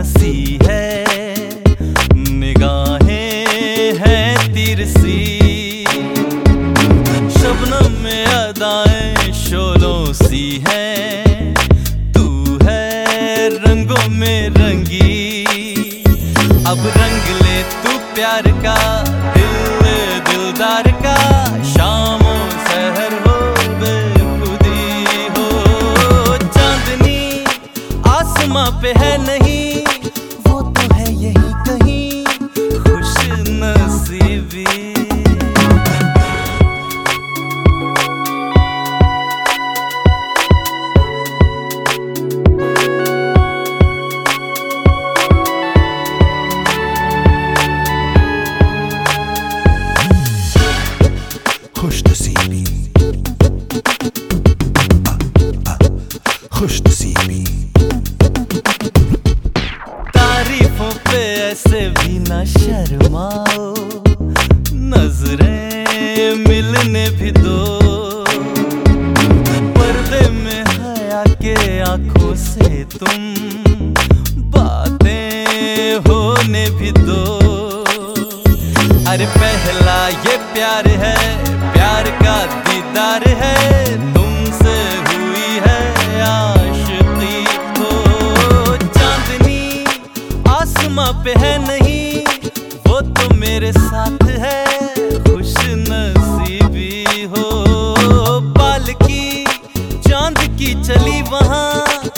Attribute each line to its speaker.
Speaker 1: हंसी है, निगाहें हैं तिरसी, शबनम में अदाएं शोलों सी हैं, तू है रंगों में रंगी। अब रंग ले तू प्यार का, दिल दिलदार का, शामों सहर हो बेखुदी हो। चांदनी आसमां पे है नहीं, वो तो है यही कहीं खुश नसीबी।
Speaker 2: खुशनसीबी, खुशनसीबी।
Speaker 1: तारीफों पे ऐसे भी न शर्माओ, नजरें मिलने भी दो, पर्दे में हया के आंखों से तुम बातें होने भी दो। अरे पहला ये प्यार है, प्यार का दीदार है, तुमसे हुई है आशिकी हो। चांदनी आसमां पे है नहीं, वो तो मेरे साथ है खुश नसीबी हो। पालकी चांद की चली वहां,